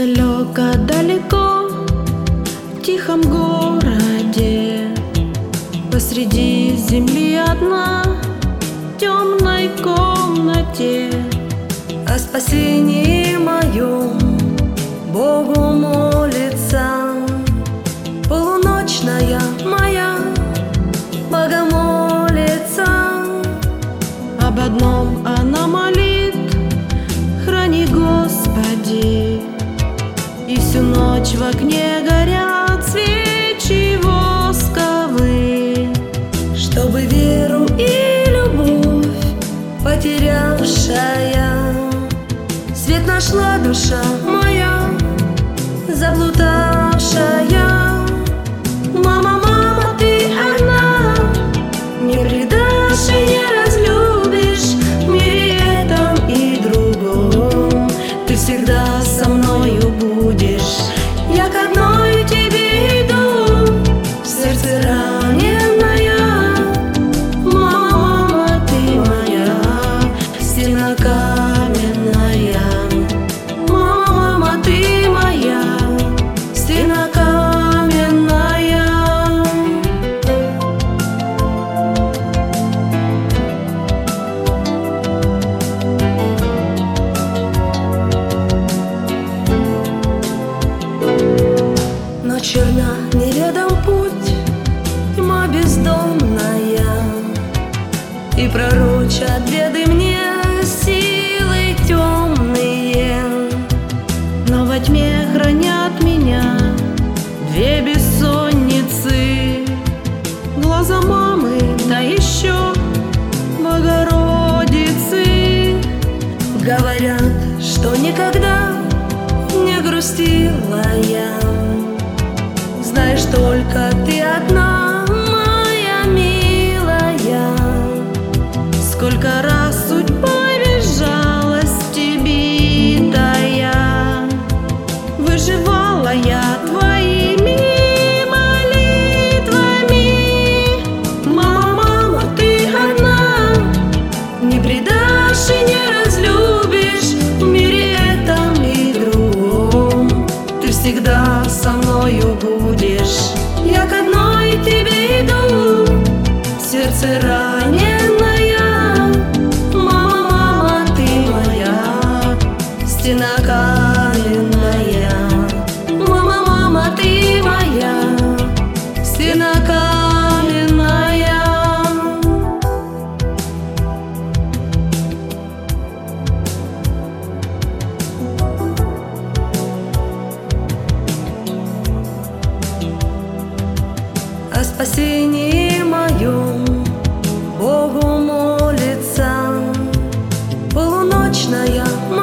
Далеко-далеко, в тихом городе, посреди земли одна, в темной комнате, о спасении моем Богу молится. Полуночная моя богомолица. об одном она молит: храни, Господи. И всю ночь в окне горят свечи восковые, чтобы веру и любовь потерявшая свет нашла душа моя заблудавшая. Мама, мама, ты одна, не предашь и не разлюбишь в мире этом и другом. Ты всегда со мною будешь, я к одной тебе иду, в сердце раненая. Мама, мама, ты моя, стена каменная. Мама, мама, ты моя, стена каменная. Но черна неведом путь, тьма бездонная, и пророчат беды мне силы темные. но во тьме хранят меня две бессонницы, глаза мамы, да еще Богородицы. Говорят, что никогда не грустила я. Знаешь, только ты одна, моя милая. Сколько раз судьбой безжалости битая, выживала я твоими молитвами. Мама, мама, ты одна, не предашь и не разлюбишь в мире этом и другом. Ты всегда со мною будешь, я к одной тебе иду, в сердце раненая. Мама, мама, ты моя, стена каменная. Мама, мама, ты моя, стена каменная. О спасении моем Богу молится. Полуночная